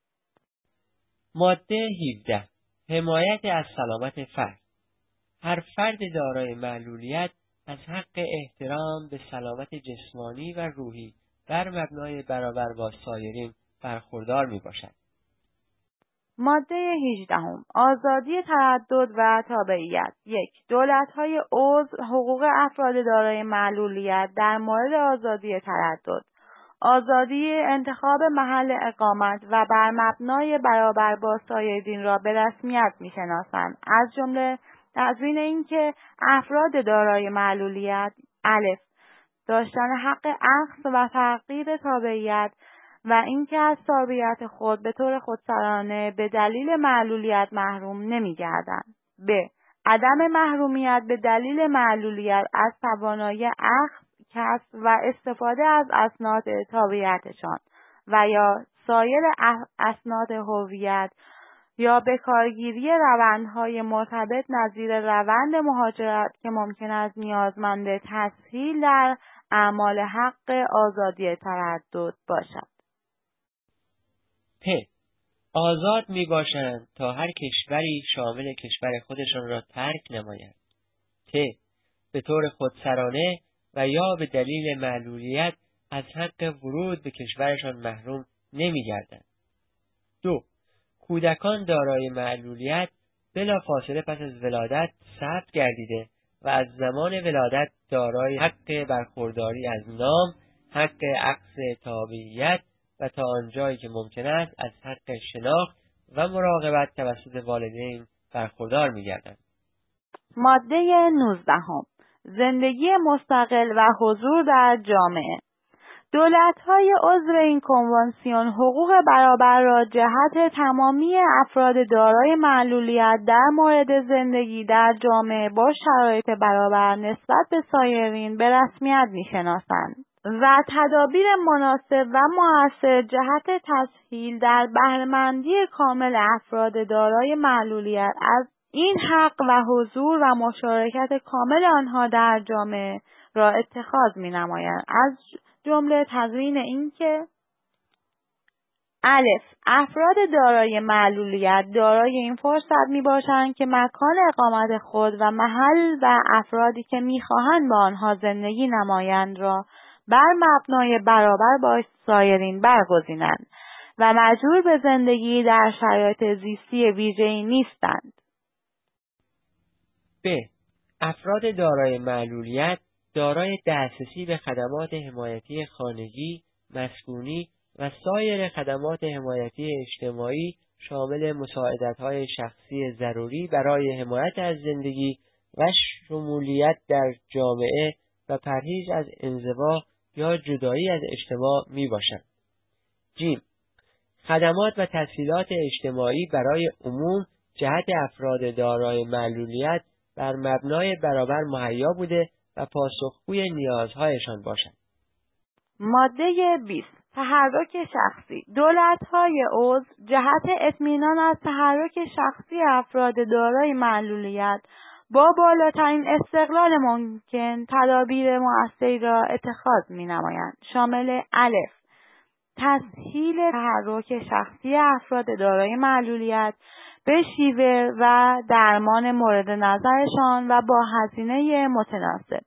ماده 17 حمایت از سلامت فرد. هر فرد دارای معلولیت از حق احترام به سلامت جسمانی و روحی بر مبنای برابر با سایرین برخوردار میباشد. ماده 18 آزادی تردد و تابعیت. 1. دولت‌های عضو حقوق افراد دارای معلولیت در مورد آزادی تردد، آزادی انتخاب محل اقامت و بر مبنای برابر با سایرین را به رسمیت می‌شناسند، از جمله تضمین اینکه افراد دارای معلولیت الف داشتن حق اخذ و تغییر تابعیت و اینکه از تابعیت خود به طور خودسرانه به دلیل معلولیت محروم نمی‌گردند. ب. عدم محرومیت به دلیل معلولیت از توانایی اخذ، کسب و استفاده از اسناد تابعیتشان و یا سایر اسناد هویت یا به کارگیری روندهای مرتبط نظیر روند مهاجرت که ممکن است نیازمند تسهیل در اعمال حق آزادی تردد باشد. پ. آزاد می باشند تا هر کشوری شامل کشور خودشان را ترک نمایند. ت. به طور خودسرانه و یا به دلیل معلولیت از حق ورود به کشورشان محروم نمی گردند. 2. کودکان دارای معلولیت بلافاصله پس از ولادت ثبت گردیده و از زمان ولادت دارای حق برخورداری از نام، حق اخذ تابعیت و تا آنجایی که ممکن است از حق شناخت و مراقبت توسط والدین برخوردار می‌گردند. ماده 19. زندگی مستقل و حضور در جامعه. دولت‌های عضو این کنوانسیون حقوق برابر را جهت تمامی افراد دارای معلولیت در مورد زندگی در جامعه با شرایط برابر نسبت به سایرین به رسمیت می‌شناسند و تدابیر مناسب و مؤثر جهت تسهیل در بهره‌مندی کامل افراد دارای معلولیت از این حق و حضور و مشارکت کامل آنها در جامعه را اتخاذ می‌نمایند، از جمله تضمین اینکه الف افراد دارای معلولیت دارای این فرصت میباشند که مکان اقامت خود و محل و افرادی که میخواهند با آنها زندگی نمایند را بر مبنای برابر با سایرین برگزینند و مجبور به زندگی در شرایط زیستی ویژه‌ای نیستند. ب. افراد دارای معلولیت دارای دسترسی به خدمات حمایتی خانگی، مسکونی و سایر خدمات حمایتی اجتماعی شامل مساعدت‌های شخصی ضروری برای حمایت از زندگی و شمولیت در جامعه و پرهیز از انزوا یا جدایی از اجتماع میباشند. ج. خدمات و تسهیلات اجتماعی برای عموم جهت افراد دارای معلولیت بر مبنای برابر مهیا بوده و پاسخگوی نیازهایشان باشند. ماده 20. تحرک شخصی. دولت‌های عضو جهت اطمینان از تحرک شخصی افراد دارای معلولیت با بالاترین استقلال ممکن تدابیر مؤثری را اتخاذ می‌نمایند، شامل الف تسهیل تحرک شخصی افراد دارای معلولیت به شیوه و درمان مورد نظرشان و با هزینه متناسب.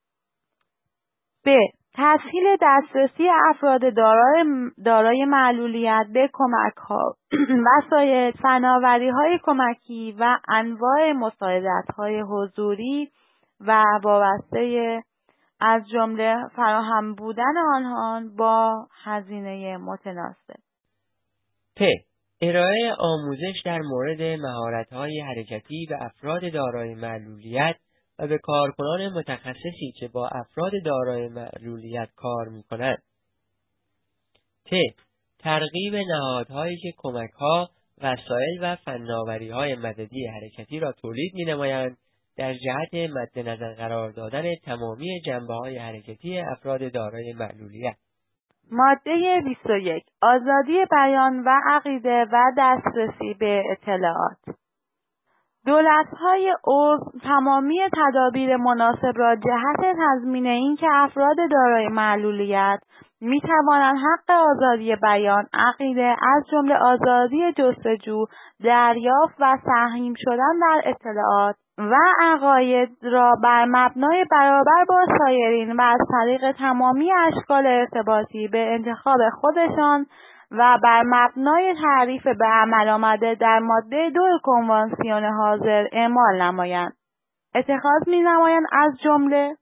ب. تسهیل دسترسی افراد دارای معلولیت به کمک‌ها، وسایل، فناوری‌های کمکی و انواع مساعدت‌های حضوری و وابسته از جمله فراهم بودن آنها با هزینه متناسب. پ. ارائه آموزش در مورد مهارت‌های حرکتی به افراد دارای معلولیت و به کارکنان متخصصی که با افراد دارای معلولیت کار می‌کنند. ت. ترغیب نهادهایی که کمک‌ها، وسایل و فناوری‌های مددی حرکتی را تولید می‌نمایند در جهت مد نظر قرار دادن تمامی جنبه‌های حرکتی افراد دارای معلولیت. ماده 21. آزادی بیان و عقیده و دسترسی به اطلاعات. دولت‌های عضو تمامی تدابیر مناسب را جهت تضمین اینکه افراد دارای معلولیت می‌توانند حق آزادی بیان، عقیده از جمله آزادی جستجو، دریافت و سهم شدن در اطلاعات و عقاید را بر مبنای برابر با سایرین و از طریق تمامی اشکال ارتباطی به انتخاب خودشان و بر مبنای تعریف به عمل آمده در ماده 2 کنوانسیون حاضر اعمال نمایند. اتخاذ می‌نمایند از جمله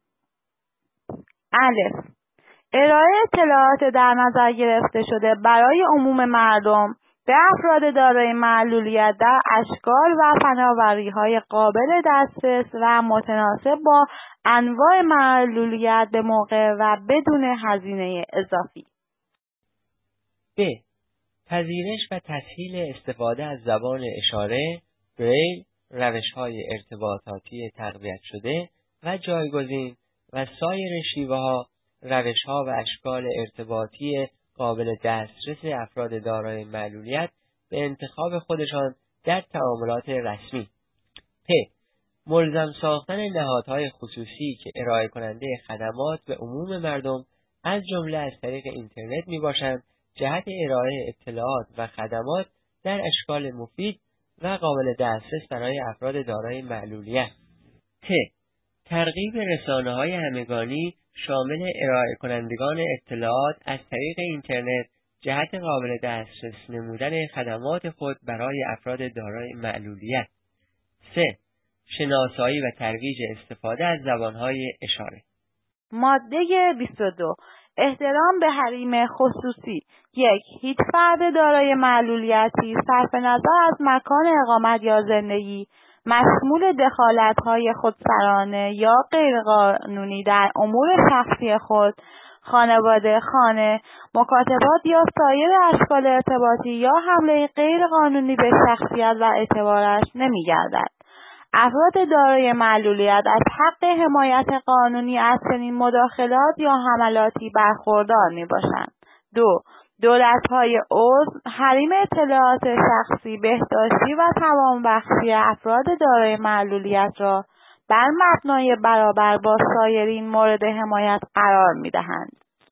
الف ارائه اطلاعات در نظر گرفته شده برای عموم مردم به افراد دارای معلولیت در اشکال و فناوری‌های قابل دسترس و متناسب با انواع معلولیت به موقع و بدون هزینه اضافی. ب. پذیرش و تسهیل استفاده از زبان اشاره، بریل، روش‌های ارتباطاتی تقویت شده و جایگزین و سایر شیوه‌ها، روش‌ها و اشکال ارتباطی قابل دسترس افراد دارای معلولیت به انتخاب خودشان در تعاملات رسمی. پ. ملزم ساختن نهادهای خصوصی که ارائه کننده خدمات به عموم مردم از جمله از طریق اینترنت میباشند جهت ارائه اطلاعات و خدمات در اشکال مفید و قابل دسترس برای افراد دارای معلولیت. ت. ترغیب رسانه‌های همگانی شامل ارائه کنندگان اطلاعات از طریق اینترنت جهت قابل دسترس نمودن خدمات خود برای افراد دارای معلولیت. 3. شناسایی و ترویج استفاده از زبانهای اشاره. ماده 22. احترام به حریم خصوصی. 1. هیچ فرد دارای معلولیتی صرف نظر از مکان اقامت یا زندگی مشمول دخالت‌های خودسرانه یا غیرقانونی در امور شخصی خود، خانواده، خانه، مکاتبات یا سایر اشکال ارتباطی یا حمله غیرقانونی به شخصیت و اعتبارش نمی‌گردد. افراد دارای معلولیت از حق حمایت قانونی از چنین مداخلات یا حملاتی برخوردار میباشند. 2. دولت‌های عضو حریم اطلاعات شخصی، بهداشتی و توانبخشی افراد دارای معلولیت را بر مبنای برابر با سایرین مورد حمایت قرار می‌دهند.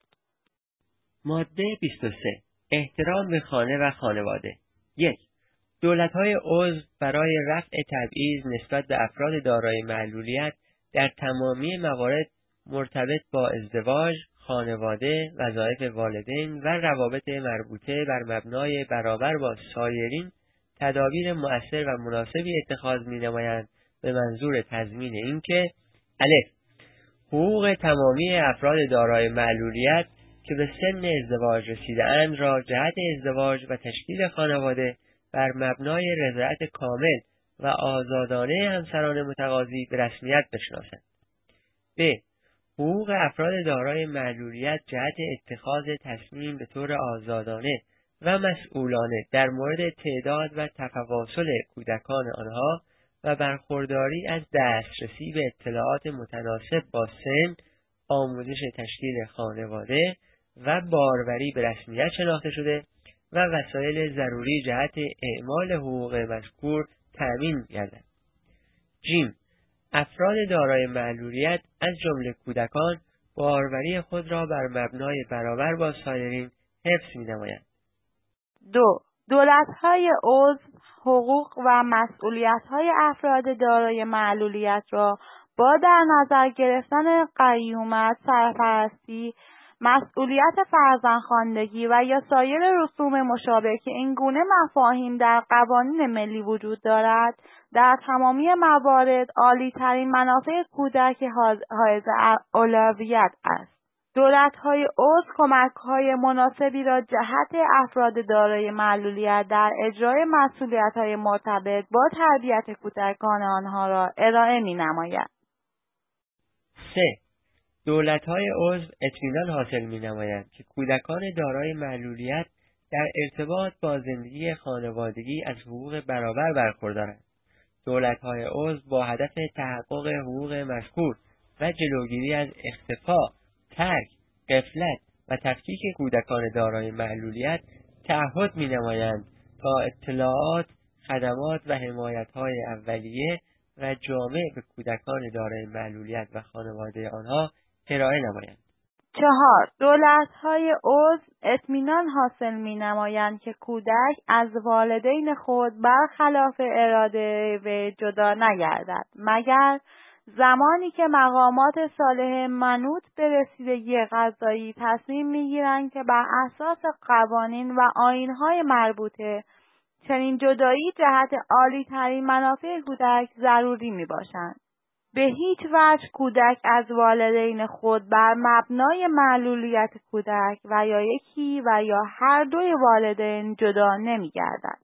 ماده 23. احترام به خانه و خانواده. 1. دولت‌های عضو برای رفع تبعیض نسبت به افراد دارای معلولیت در تمامی موارد مرتبط با ازدواج، خانواده، وظایف والدین و روابط مربوطه بر مبنای برابر با سایرین تدابیر مؤثر و مناسبی اتخاذ می‌نمایند به منظور تضمین اینکه الف. حقوق تمامی افراد دارای معلولیت که به سن ازدواج رسیده‌اند را جهت ازدواج و تشکیل خانواده بر مبنای رضایت کامل و آزادانه همسران متقاضی به رسمیت بشناسند. ب. حقوق افراد دارای معلولیت جهت اتخاذ تصمیم به طور آزادانه و مسئولانه در مورد تعداد و تفاصل کودکان آنها و برخورداری از دسترسی به اطلاعات متناسب با سن، آموزش تشکیل خانواده و باروری به رسمیت شناخته شده و وسایل ضروری جهت اعمال حقوق مذکور تأمین گردد. ج. افراد دارای معلولیت از جمله کودکان باروری خود را بر مبنای برابر با سایرین حفظ می‌نمایند. 2. دولت‌های عضو حقوق و مسئولیت‌های افراد دارای معلولیت را با در نظر گرفتن قیومت، سرپرستی، مسئولیت فرزندخواندگی و یا سایر رسوم مشابه که این گونه مفاهیم در قوانین ملی وجود دارد، در تمامی موارد عالی‌ترین منافع کودک حائز اولویت است. دولت‌های عضو کمک‌های مناسبی را جهت افراد دارای معلولیت در اجرای مسئولیت‌های مرتبط با تربیت کودکان آنها را ارائه می‌نماید. 3. دولت‌های عضو اطمینان حاصل می‌نمایند که کودکان دارای معلولیت در ارتباط با زندگی خانوادگی از حقوق برابر برخوردارند. دولت‌های عضو با هدف تحقق حقوق مذکور و جلوگیری از اختفا، ترک، غفلت و تفکیک کودکان دارای معلولیت تعهد می‌نمایند تا اطلاعات، خدمات و حمایت‌های اولیه و جامع به کودکان دارای معلولیت و خانواده آنها ارائه نمایند. 4. دولت‌های عضو اطمینان حاصل می‌نمایند که کودک از والدین خود برخلاف اراده وی جدا نگردد مگر زمانی که مقامات صالح منوط به رسیدگی قضایی تصمیم می‌گیرند که بر اساس قوانین و آیین‌های مربوطه چنین جدایی جهت عالی‌ترین منافع کودک ضروری می‌باشند. به هیچ وجه کودک از والدین خود بر مبنای معلولیت کودک و یا یکی و یا هر دوی والدین جدا نمی‌گردد.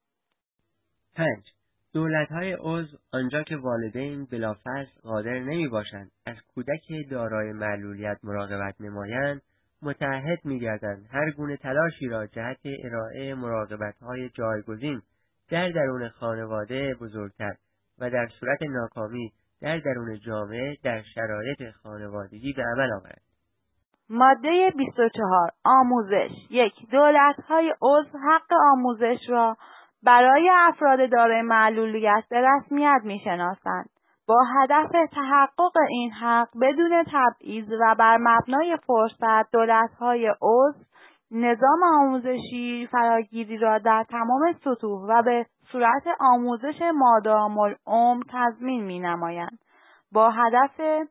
5. دولت‌های عضو آنجا که والدین بلافاصله قادر نمی‌باشند از کودک دارای معلولیت مراقبت نمایند، متعهد می‌گردند هر گونه تلاشی را جهت ارائه مراقبت‌های جایگزین در درون خانواده بزرگتر و در صورت ناکامی در درون جامعه در شرایط خانوادگی به عمل آورند. ماده 24 آموزش. 1. دولت‌های عضو حق آموزش را برای افراد دارای معلولیت به رسمیت می‌شناسند با هدف تحقق این حق بدون تبعیض و بر مبنای فرصت. دولت‌های عضو نظام آموزشی فراگیری را در تمام سطوح و به صورت آموزش مادام العمر تضمین می‌نمایند با هدف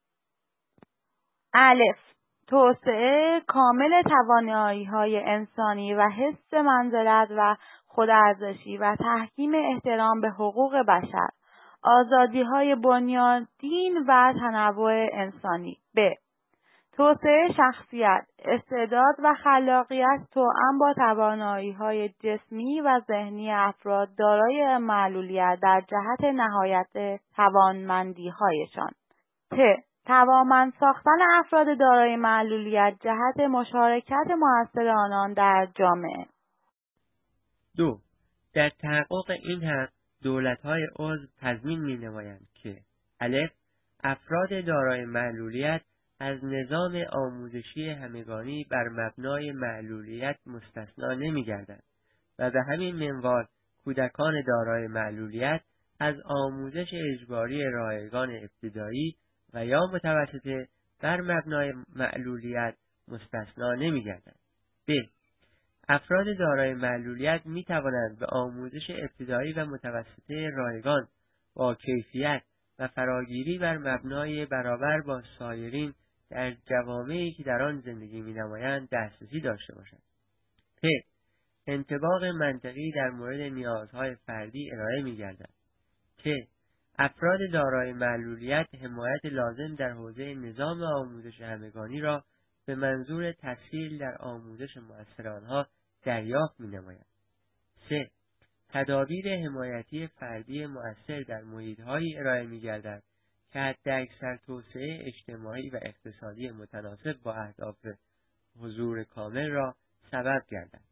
الف توسعه کامل توانایی‌های انسانی و حس منزلت و خودارزشی و تحکیم احترام به حقوق بشر، آزادی‌های بنیادین و تنوع انسانی. ب. توسعه شخصیت، استعداد و خلاقیت توأم با توانایی‌های جسمی و ذهنی افراد دارای معلولیت در جهت نهایت توانمندی‌هایشان. توانمند ساختن افراد دارای معلولیت جهت مشارکت مؤثر آنان در جامعه. 2. در تحقق این حق دولت‌های عضو تضمین می‌نمایند که الف افراد دارای معلولیت از نظام آموزشی همگانی بر مبنای معلولیت مستثنا نمی‌گردند و به همین منوال کودکان دارای معلولیت از آموزش اجباری رایگان ابتدایی و یا متوسطه بر مبنای معلولیت مستثنا نمی‌گردند. ب. افراد دارای معلولیت می‌توانند به آموزش ابتدایی و متوسطه رایگان با کیفیت و فراگیری بر مبنای برابر با سایرین در جوامعی که در آن زندگی می‌نمایند دسترسی داشته باشند. پ. انطباق منطقی در مورد نیازهای فردی ارائه می‌گردد. ت. افراد دارای معلولیت حمایت لازم در حوزه نظام آموزش همگانی را به منظور تسهیل در آموزش مؤثر آنها دریافت می‌نمایند. 3. تدابیر حمایتی فردی مؤثر در محیط‌هایی ارائه می‌گردد که حداکثر توسعه اجتماعی و اقتصادی متناسب با اهداف حضور کامل را سبب گردد.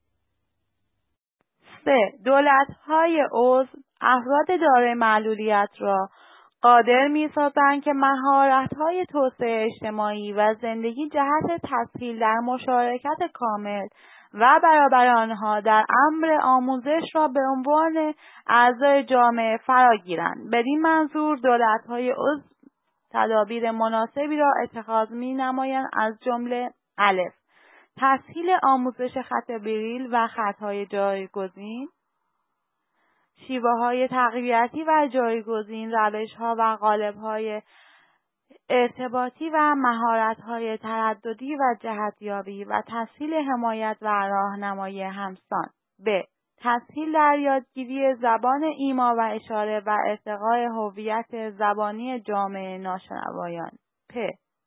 3. دولت‌های عضو افراد دارای معلولیت را قادر می‌سازند که مهارت‌های توسعه اجتماعی و زندگی جهت تسهیل در مشارکت کامل و برابر آنها در امر آموزش را به عنوان اعضای جامعه فرا گیرند. بدین منظور دولت‌های عضو تدابیر مناسبی را اتخاذ می‌نمایند از جمله الف تسهیل آموزش خط بریل و خطهای جایگزین، شیوه‌های تقویتی و جایگزین، روش‌ها و قالب‌های ارتباطی و مهارت‌های ترددی و جهتیابی و تسهیل حمایت و راهنمایی همسان. ب. تسهیل در یادگیری زبان ایما و اشاره و ارتقاء هویت زبانی جامعه ناشنوایان. پ.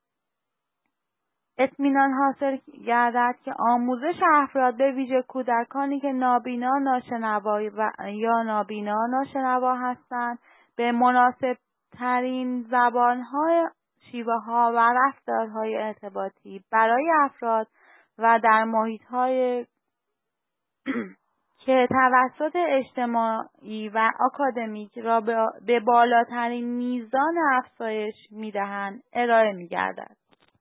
اطمینان حاصل گردد که آموزش افراد به ویژه کودکانی که نابینا ناشنوا یا نابینا ناشنوا هستند به مناسب ترین زبان‌ها، شیوه‌ها و رفتارهای ارتباطی برای افراد و در محیط‌های که توسط اجتماعی و آکادمیک را به بالاترین میزان افزایش می‌دهند ارائه می‌گردد.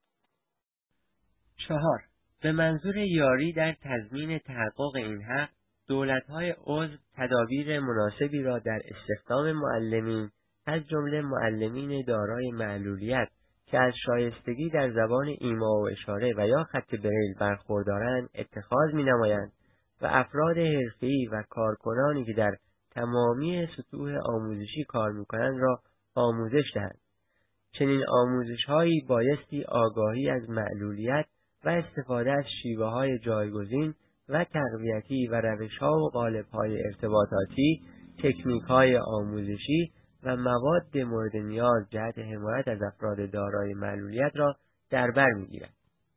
4. به منظور یاری در تضمین تحقق این حق، دولت‌های عضو تدابیر مناسبی را در استخدام معلمین از جمله معلمین دارای معلولیت که از شایستگی در زبان ایما و اشاره و یا خط بریل برخوردارند اتخاذ می‌نمایند و افراد حرفه‌ای و کارکنانی که در تمامی سطوح آموزشی کار می‌کنند را آموزش دهند. چنین آموزش‌هایی بایستی آگاهی از معلولیت و استفاده از شیوه‌های جایگزین و تقویتی و روش‌ها و قالب‌های ارتباطاتی، تکنیک‌های آموزشی و مواد مورد نیاز جهت حمایت از افراد دارای معلولیت را در بر می‌گیرد.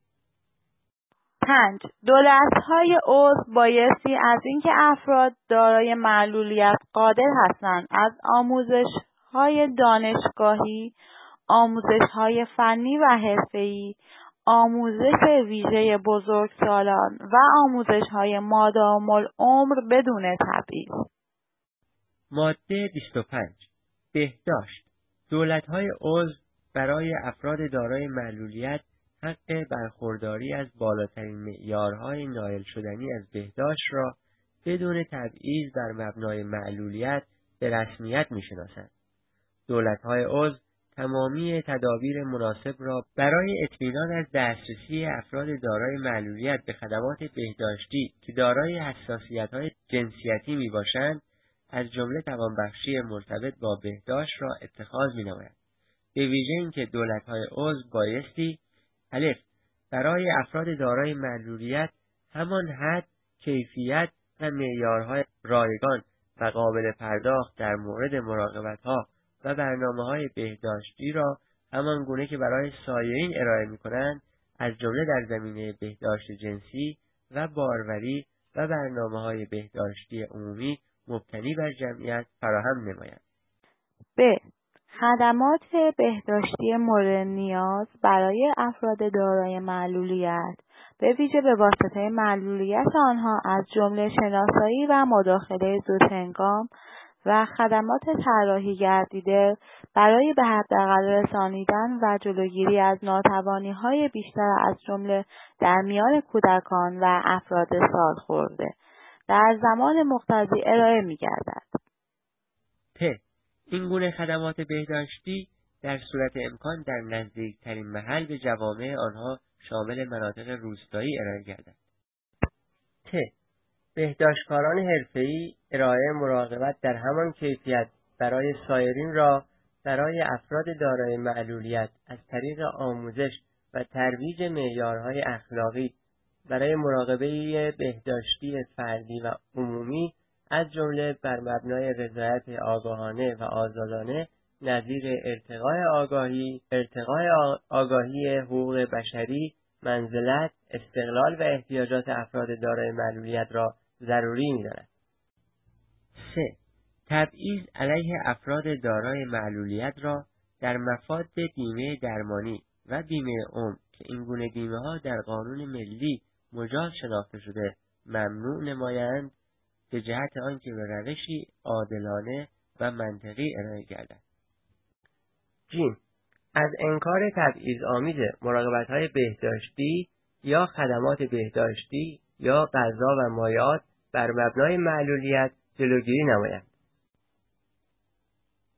5. دولت‌های عضو بایستی از اینکه افراد دارای معلولیت قادر هستند از آموزش‌های دانشگاهی، آموزش‌های فنی و حرفه‌ای، آموزش ویژه بزرگسالان و آموزش‌های مادام العمر بدون تبعیض. ماده 25. بهداشت. دولت‌های عضو برای افراد دارای معلولیت حق برخورداری از بالاترین معیارهای نائل شدنی از بهداشت را بدون تبعیض بر مبنای معلولیت به رسمیت می‌شناسند. دولت‌های عضو تمامی تدابیر مناسب را برای اطمینان از دسترسی افراد دارای معلولیت به خدمات بهداشتی که دارای حساسیت‌های جنسیتی میباشند از جمله توانبخشی مرتبط با بهداشت را اتخاذ می‌نمایند. به ویژه اینکه دولت‌های عضو بایستی الف برای افراد دارای معلولیت همان حد، کیفیت و معیارهای رایگان و قابل پرداخت در مورد مراقبت‌ها و برنامه‌های بهداشتی را همان گونه که برای سایرین ارائه می‌کنند، از جمله در زمینه بهداشت جنسی و باروری و برنامه‌های بهداشتی عمومی مبتنی بر جمعیت فراهم نمایند. ب. خدمات بهداشتی مورد نیاز برای افراد دارای معلولیت، به ویژه به واسطه معلولیت آنها، از جمله شناسایی و مداخله زودهنگام و خدمات طراحی گردیده برای به حداقل رسانیدن و جلوگیری از ناتوانی‌های بیشتر از جمله در میان کودکان و افراد سالخورده در زمان مقتضی ارائه می‌گردد. ت. این گونه خدمات بهداشتی در صورت امکان در نزدیکترین محل به جوامع آنها شامل مناطق روستایی ارائه گردد. ت. بهداشتکاران حرفه‌ای ارائه مراقبت در همان کیفیت برای سایرین را برای افراد دارای معلولیت از طریق آموزش و ترویج معیارهای اخلاقی برای مراقبه بهداشتی فردی و عمومی، از جمله بر مبنای رضایت آگاهانه و آزادانه نظیر ارتقای آگاهی حقوق بشری، منزلت، استقلال و احتیاجات افراد دارای معلولیت را ضروری می‌داند. 3. تبعیض علیه افراد دارای معلولیت را در مفاد بیمه درمانی و بیمه عمر که این گونه بیمه‌ها در قانون ملی مجاز شناخته شده ممنوع نمایند، به جهت آنکه به روشی عادلانه و منطقی ارائه گردد. ج. از انکار تبعیض‌آمیز مراقبت‌های بهداشتی یا خدمات بهداشتی یا غذا و مایعات بر مبنای معلولیت جلوگیری نمایند.